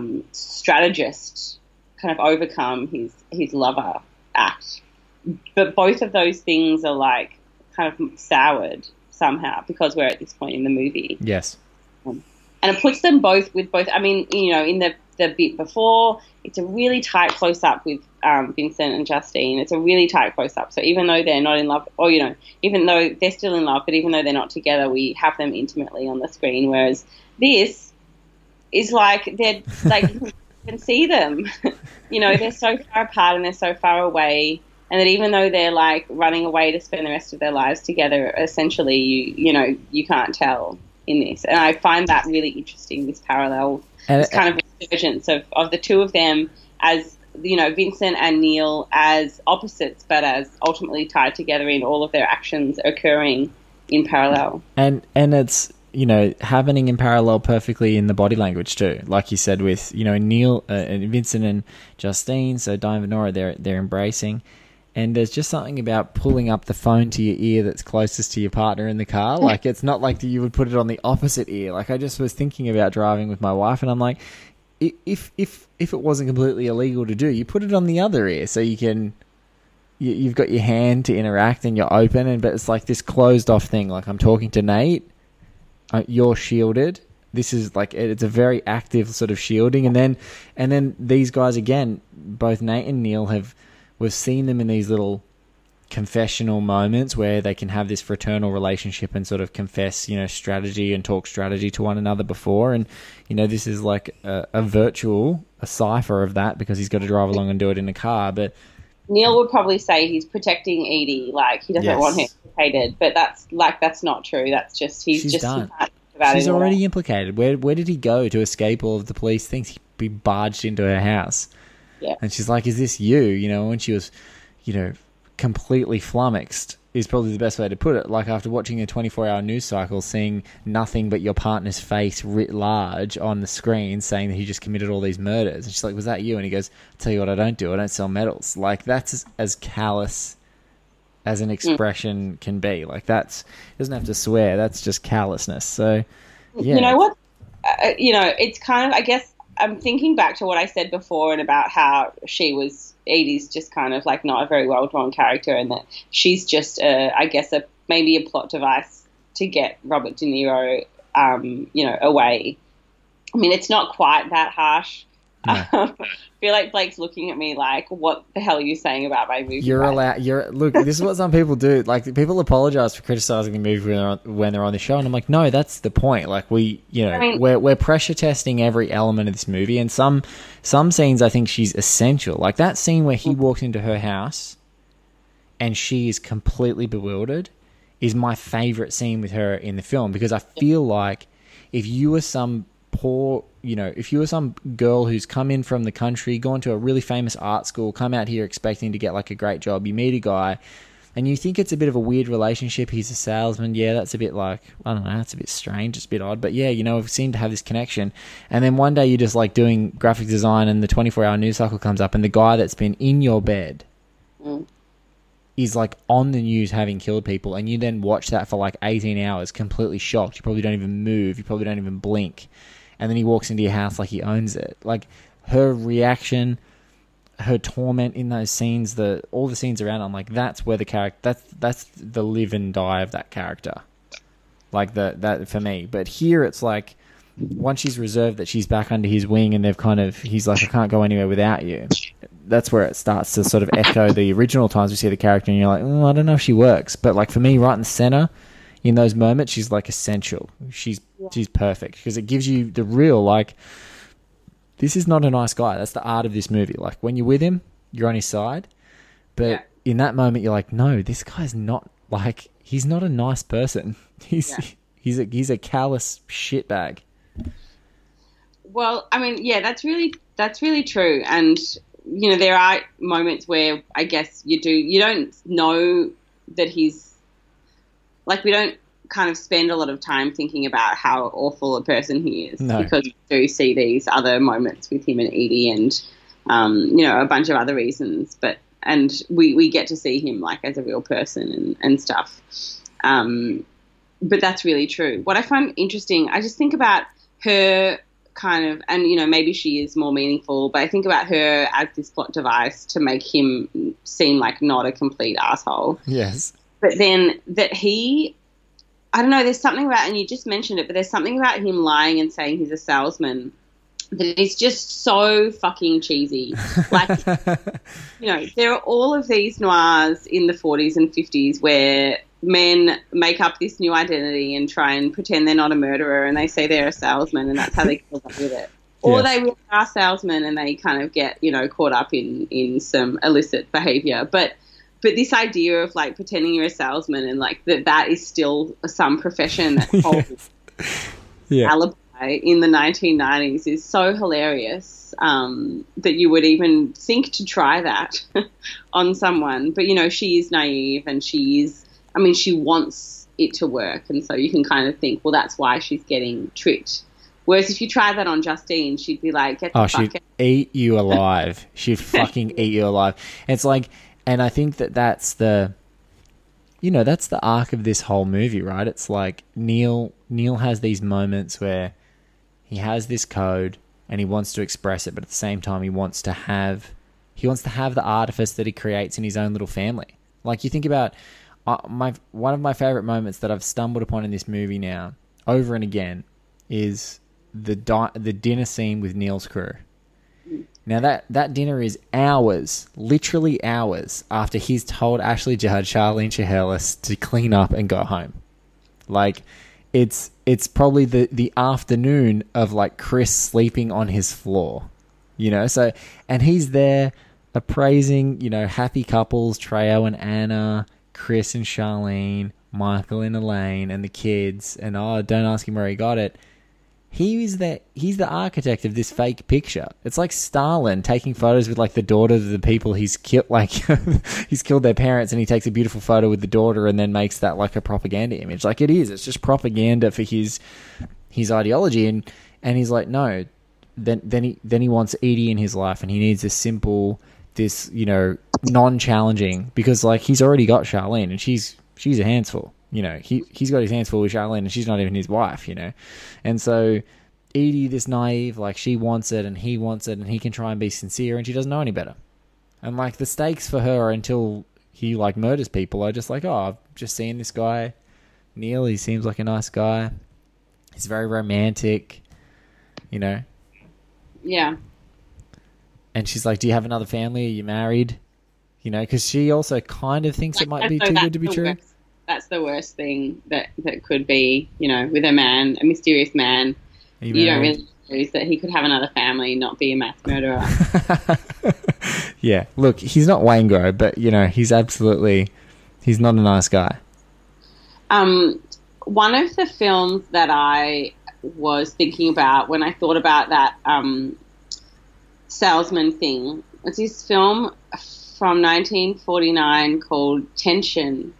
strategist kind of overcome his lover act. But both of those things are like kind of soured somehow because we're at this point in the movie. Yes. And it puts them both with both. I mean, in the bit before, it's a really tight close-up with Vincent and Justine. It's a really tight close-up. So even though they're not in love, or, even though they're still in love, but even though they're not together, we have them intimately on the screen. Whereas this is like, they're like, you can see them. They're so far apart and they're so far away. And that even though they're like running away to spend the rest of their lives together, essentially, you can't tell in this. And I find that really interesting, this parallel, this kind of resurgence of the two of them as, Vincent and Neil as opposites, but as ultimately tied together in all of their actions occurring in parallel. And it's, happening in parallel perfectly in the body language too. Like you said with, Neil and Vincent and Justine, so Diane and Nora, they're embracing. And there's just something about pulling up the phone to your ear that's closest to your partner in the car. Like, it's not like you would put it on the opposite ear. Like, I just was thinking about driving with my wife, and I'm like, if it wasn't completely illegal to do, you put it on the other ear so you can, you've got your hand to interact and you're open. But it's like this closed off thing. Like, I'm talking to Nate, you're shielded. This is like, it's a very active sort of shielding. And then these guys, again, both Nate and Neil we've seen them in these little confessional moments where they can have this fraternal relationship and sort of confess, strategy and talk strategy to one another before. And, this is like a cipher of that, because he's got to drive along and do it in a car. But Neil would probably say he's protecting Edie, like he doesn't want her implicated, but that's not true. That's just, she's done. She's already implicated. Where did he go to escape all of the police things? He barged into her house. Yeah. And she's like, is this you? When she was, completely flummoxed is probably the best way to put it. Like after watching a 24-hour news cycle, seeing nothing but your partner's face writ large on the screen saying that he just committed all these murders. And she's like, was that you? And he goes, I'll tell you what I don't do. I don't sell medals. Like that's as callous as an expression can be. Like that's, doesn't have to swear. That's just callousness. So, yeah. You know what? It's kind of, I guess, I'm thinking back to what I said before and about how Edie's just kind of like not a very well-drawn character, and that she's just, maybe a plot device to get Robert De Niro, away. I mean, it's not quite that harsh, I feel like Blake's looking at me like, what the hell are you saying about my movie? Look, this is what some people do. Like, people apologize for criticizing the movie when they're on the show, and I'm like, no, that's the point. Like, we're pressure testing every element of this movie, and some scenes I think she's essential. Like that scene where he walks into her house and she is completely bewildered is my favorite scene with her in the film, because I feel like if you were some if you were some girl who's come in from the country, gone to a really famous art school, come out here expecting to get like a great job, you meet a guy and you think it's a bit of a weird relationship, he's a salesman, yeah, that's a bit like, I don't know, that's a bit strange, it's a bit odd, but yeah, we seem to have this connection. And then one day you're just like doing graphic design and the 24-hour news cycle comes up and the guy that's been in your bed is like on the news having killed people, and you then watch that for like 18 hours completely shocked. You probably don't even move, you probably don't even blink. And then he walks into your house like he owns it. Like, her reaction, her torment in those scenes, all the scenes around, I'm like, that's where the character, that's the live and die of that character. Like, that for me. But here it's like, once she's reserved that she's back under his wing and he's like, I can't go anywhere without you. That's where it starts to sort of echo the original times we see the character, and you're like, oh, I don't know if she works. But like, for me, right in the center, in those moments, she's like essential. She's perfect, because it gives you the real, like, this is not a nice guy. That's the art of this movie. Like, when you're with him, you're on his side. But in that moment, you're like, no, this guy's not, like, he's not a nice person. He's a callous shitbag. Well, I mean, yeah, that's really true. And, there are moments where I guess you don't know that he's, like, we don't kind of spend a lot of time thinking about how awful a person he is, because we do see these other moments with him and Edie and, a bunch of other reasons. And we get to see him like as a real person and stuff. But that's really true. What I find interesting, I just think about her kind of, and, maybe she is more meaningful, but I think about her as this plot device to make him seem like not a complete asshole. Yes. But then that I don't know, there's something about, and you just mentioned it, but there's something about him lying and saying he's a salesman that is just so fucking cheesy. Like, there are all of these noirs in the 40s and 50s where men make up this new identity and try and pretend they're not a murderer, and they say they're a salesman, and that's how they get up with it. Or they really are salesmen and they kind of get, caught up in some illicit behavior. But this idea of, like, pretending you're a salesman and, like, that is still some profession that holds alibi in the 1990s is so hilarious that you would even think to try that on someone. But, she is naive and she wants it to work. And so you can kind of think, well, that's why she's getting tricked. Whereas if you try that on Justine, she'd be like, get the fuck out. She'd eat you alive. She'd fucking eat you alive. And it's like... And I think that's the arc of this whole movie, right? It's like Neil has these moments where he has this code and he wants to express it, but at the same time he wants to have the artifice that he creates in his own little family. Like, you think about one of my favorite moments that I've stumbled upon in this movie now over and again is the dinner scene with Neil's crew. Now, that dinner is hours, literally hours, after he's told Ashley Judd, Charlene Chehalis to clean up and go home. Like, it's probably the afternoon of, like, Chris sleeping on his floor, So, and he's there appraising, happy couples, Trejo and Anna, Chris and Charlene, Michael and Elaine, and the kids, and don't ask him where he got it. He's the architect of this fake picture. It's like Stalin taking photos with, like, the daughter of the people he's killed. Like, he's killed their parents, and he takes a beautiful photo with the daughter, and then makes that like a propaganda image. Like, it is. It's just propaganda for his ideology, and he's like, no. Then he wants Edie in his life, and he needs this simple, non-challenging, because, like, he's already got Charlene, and she's a handful. He's got his hands full with Charlene, and she's not even his wife, And so Edie, this naive, like, she wants it and he wants it, and he can try and be sincere, and she doesn't know any better. And, like, the stakes for her until he, like, murders people are just like, I've just seen this guy, Neil, he seems like a nice guy. He's very romantic, Yeah. And she's like, do you have another family? Are you married? You know, because she also kind of thinks it might be too good to be true. That's the worst thing that could be, you know, with a man, a mysterious man. You don't really lose that he could have another family, not be a mass murderer. Yeah, look, he's not Waingro, but, you know, he's not a nice guy. One of the films that I was thinking about when I thought about that salesman thing was this film from 1949 called Tension,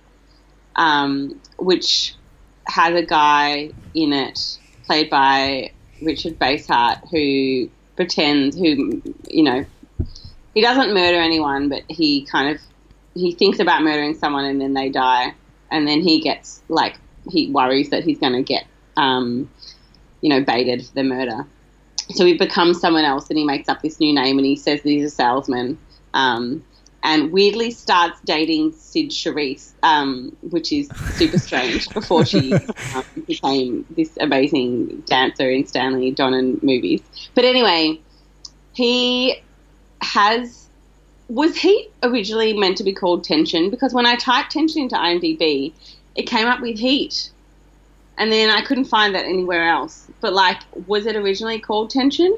which has a guy in it played by Richard Basehart who pretends, you know, he doesn't murder anyone, but he thinks about murdering someone and then they die. And then he gets, like, he worries that he's going to get, you know, baited for the murder. So he becomes someone else and he makes up this new name and he says that he's a salesman. And weirdly starts dating Sid Charisse, which is super strange, before she became this amazing dancer in Stanley Donen movies. But anyway, was he originally meant to be called Tension? Because when I typed Tension into IMDb, it came up with Heat. And then I couldn't find that anywhere else. But, like, was it originally called Tension?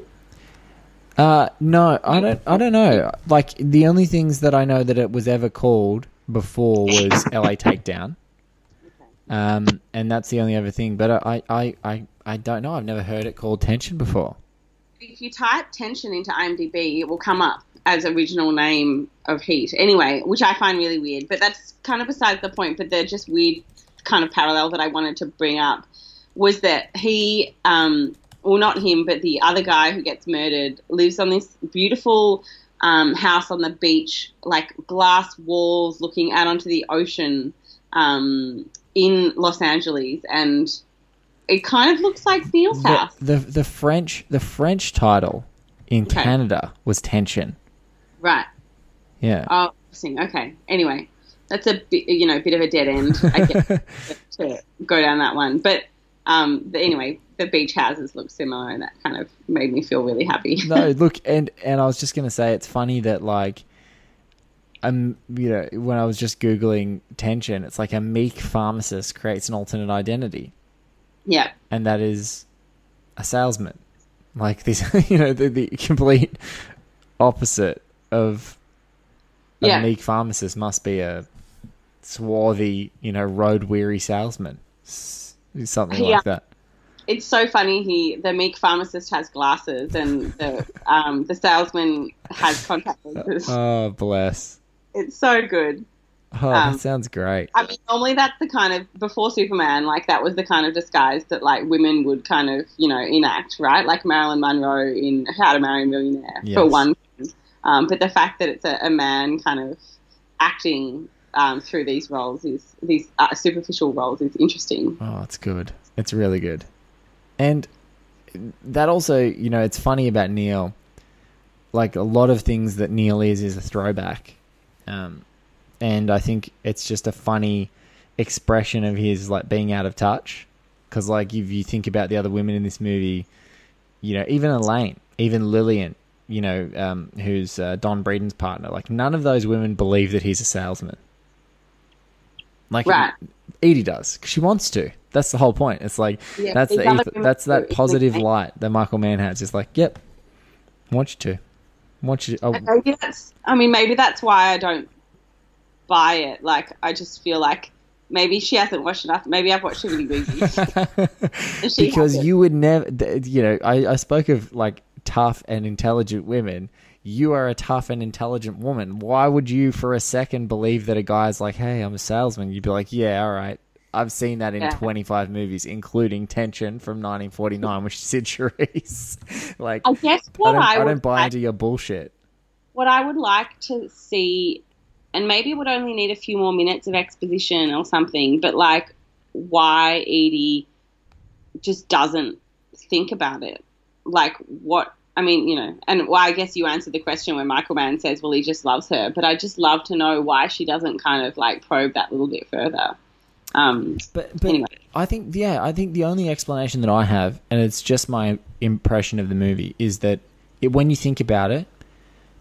No, I don't know. Like, the only things that I know that it was ever called before was LA Takedown. Okay. And that's the only other thing. But I don't know. I've never heard it called Tension before. If you type Tension into IMDb, it will come up as original name of Heat. Anyway, which I find really weird. But that's kind of besides the point. But they're just weird kind of parallel that I wanted to bring up was that he... well, not him, but the other guy who gets murdered lives on this beautiful house on the beach, like glass walls looking out onto the ocean in Los Angeles, and it kind of looks like Neil's house. The French title in Canada was Tension. Right. Yeah. Oh, interesting. Okay. Anyway, that's a bit, you know, bit of a dead end, I guess, to go down that one, but. Anyway, the beach houses look similar, and that kind of made me feel really happy. No, look, and I was just going to say, it's funny that, like, you know, when I was just Googling Tension, it's like a meek pharmacist creates an alternate identity. Yeah. And that is a salesman. Like, this, you know, the complete opposite of a meek pharmacist must be a swarthy, you know, road-weary salesman. Something like that. It's so funny. The meek pharmacist has glasses, and the salesman has contact lenses. Oh, bless! It's so good. Oh, that sounds great. I mean, normally that's the kind of before Superman, like that was the kind of disguise that like women would kind of, you know, enact, right? Like Marilyn Monroe in How to Marry a Millionaire, for one thing. But the fact that it's a man kind of acting. Through these roles these superficial roles is interesting. Oh, it's good. It's really good. And that also, you know, it's funny about Neil. Like a lot of things that Neil is a throwback. And I think it's just a funny expression of his like being out of touch. Because like if you think about the other women in this movie, you know, even Elaine, even Lillian, you know, who's Don Breeden's partner, like none of those women believe that he's a salesman. Like Edie does, because she wants to. That's the whole point. It's like that's that positive light that Michael Mann has. It's like, yep, I want you to. Maybe that's why I don't buy it. Like I just feel like maybe she hasn't watched enough. Maybe I've watched too many movies. Because you would never, you know, I spoke of like tough and intelligent women. You are a tough and intelligent woman. Why would you for a second believe that a guy's like, hey, I'm a salesman? You'd be like, yeah, all right. I've seen that in 25 movies, including Tension from 1949, which is Sid Charisse. Like, I guess I don't buy into your bullshit. What I would like to see, and maybe it would only need a few more minutes of exposition or something, but like why Edie just doesn't think about it. Like what... I mean, you know, and I guess you answered the question when Michael Mann says, well, he just loves her. But I just love to know why she doesn't kind of like probe that little bit further. But anyway. I think the only explanation that I have, and it's just my impression of the movie, is that when you think about it,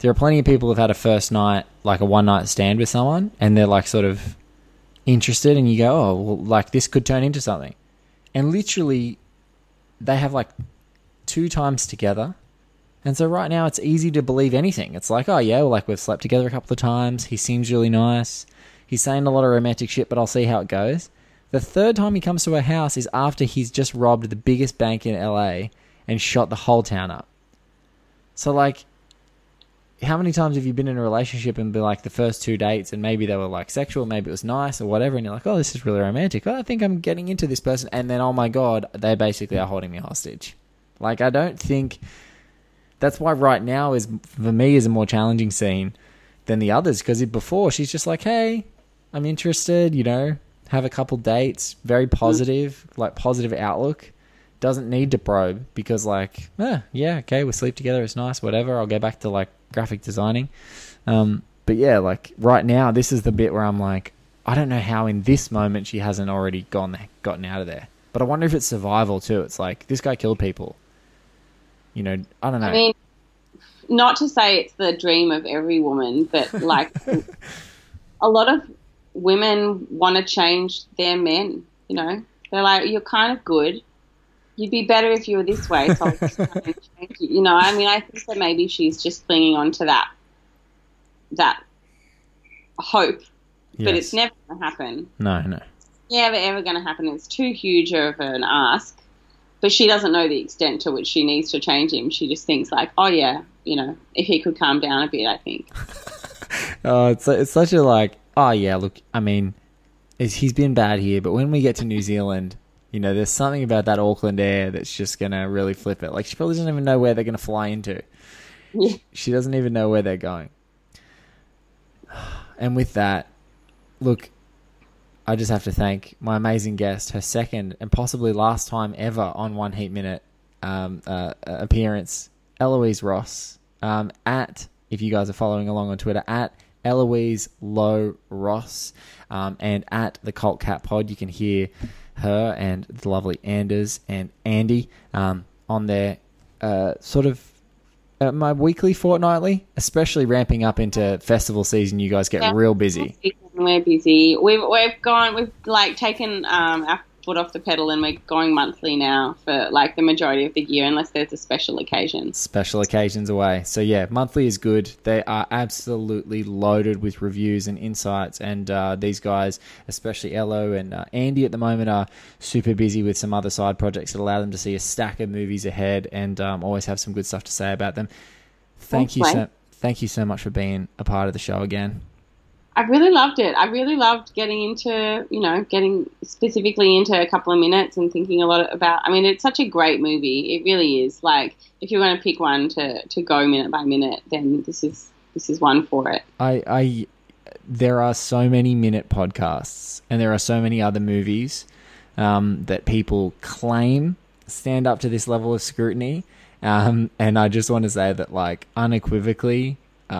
there are plenty of people who've had a first night, like a one night stand with someone, and they're like sort of interested, and you go, oh, well, like this could turn into something. And literally, they have like 2 times together. And so right now it's easy to believe anything. It's like, oh yeah, well, like we've slept together a couple of times. He seems really nice. He's saying a lot of romantic shit, but I'll see how it goes. The 3rd time he comes to her house is after he's just robbed the biggest bank in LA and shot the whole town up. So like, how many times have you been in a relationship and been like the first 2 dates and maybe they were like sexual, maybe it was nice or whatever, and you're like, oh, this is really romantic. Oh, I think I'm getting into this person. And then, oh my God, they basically are holding me hostage. Like, I don't think... That's why right now is, for me, is a more challenging scene than the others. Because before, she's just like, hey, I'm interested, you know, have a couple dates, very positive, like positive outlook. Doesn't need to probe because like, yeah, okay, we'll sleep together, it's nice, whatever. I'll go back to like graphic designing. But yeah, like right now, this is the bit where I'm like, I don't know how in this moment she hasn't already gotten out of there. But I wonder if it's survival too. It's like, this guy killed people. You know, I don't know. I mean, not to say it's the dream of every woman, but like a lot of women want to change their men, you know. They're like, you're kind of good. You'd be better if you were this way, so I'll just try and change you. You know, I mean, I think that maybe she's just clinging on to that hope, but it's never going to happen. No. Never, ever going to happen. It's too huge of an ask. But she doesn't know the extent to which she needs to change him. She just thinks like, oh yeah, you know, if he could calm down a bit, I think. Oh, it's such a like, oh yeah, look, I mean, he's been bad here, but when we get to New Zealand, you know, there's something about that Auckland air that's just going to really flip it. Like, she probably doesn't even know where they're going to fly into. Yeah. She doesn't even know where they're going. And with that, look, I just have to thank my amazing guest, her second and possibly last time ever on One Heat Minute appearance, Eloise Ross. If you guys are following along on Twitter, at Eloise Low Ross, and at the Cult Cat Pod, you can hear her and the lovely Anders and Andy on their sort of my weekly, fortnightly, especially ramping up into festival season. You guys get real busy. We're busy. We've like taken our foot off the pedal, and we're going monthly now for like the majority of the year, unless there's a special occasion. Special occasions away. So yeah, monthly is good. They are absolutely loaded with reviews and insights, and these guys, especially Elo and Andy at the moment, are super busy with some other side projects that allow them to see a stack of movies ahead, and always have some good stuff to say about them. Thank you so much for being a part of the show again. I really loved it. I really loved getting specifically into a couple of minutes and thinking a lot about, I mean, it's such a great movie. It really is. Like, if you're going to pick one to go minute by minute, then this is one for it. There are so many minute podcasts, and there are so many other movies that people claim stand up to this level of scrutiny. And I just want to say that, like, unequivocally,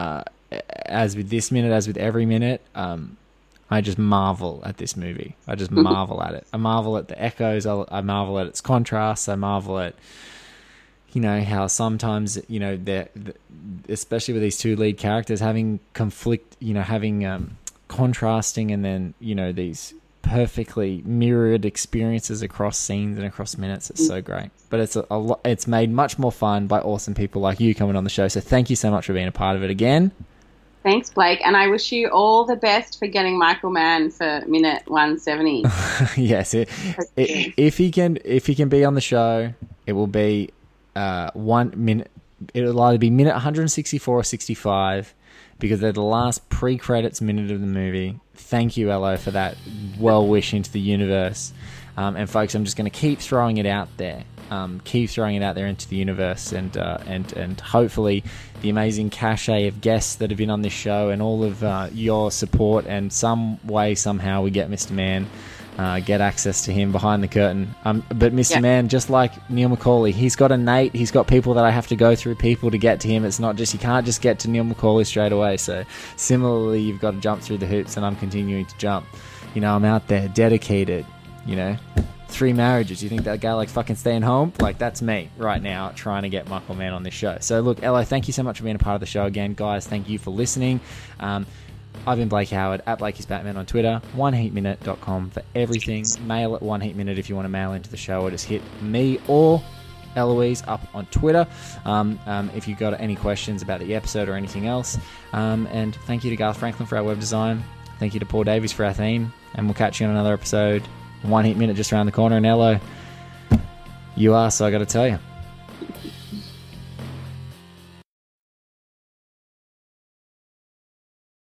as with this minute, as with every minute, I just marvel at this movie. I just marvel at it. I marvel at the echoes. I marvel at its contrasts. I marvel at, you know, how sometimes, you know, especially with these two lead characters having conflict, you know, having contrasting, and then, you know, these perfectly mirrored experiences across scenes and across minutes. It's so great. But it's made much more fun by awesome people like you coming on the show. So thank you so much for being a part of it again. Thanks, Blake, and I wish you all the best for getting Michael Mann for minute 170. Yes, if he can be on the show, it will be 1 minute. It'll either be minute 164 or 65, because they're the last pre-credits minute of the movie. Thank you, Elo, for that well wish into the universe. And folks, I'm just going to keep throwing it out there. Keep throwing it out there into the universe, and hopefully the amazing cachet of guests that have been on this show, and all of your support, and some way, somehow, we get Mr. Mann, get access to him behind the curtain. But Mr. Mann, just like Neil McCauley, he's got he's got people that I have to go through people to get to him. It's not just, you can't just get to Neil McCauley straight away. So similarly, you've got to jump through the hoops, and I'm continuing to jump. You know, I'm out there dedicated, 3 marriages. You think that guy likes fucking staying home? Like, that's me right now trying to get Michael Mann on this show. So look, Elo, thank you so much for being a part of the show again. Guys, thank you for listening. I've been Blake Howard at Blakey's Batman on Twitter, oneheatminute.com for everything. Mail at 1heatminute if you want to mail into the show, or just hit me or Eloise up on Twitter if you got any questions about the episode or anything else. And thank you to Garth Franklin for our web design. Thank you to Paul Davies for our theme. And we'll catch you on another episode. 1 Heat Minute just around the corner. And Elo, you are, so I got to tell you.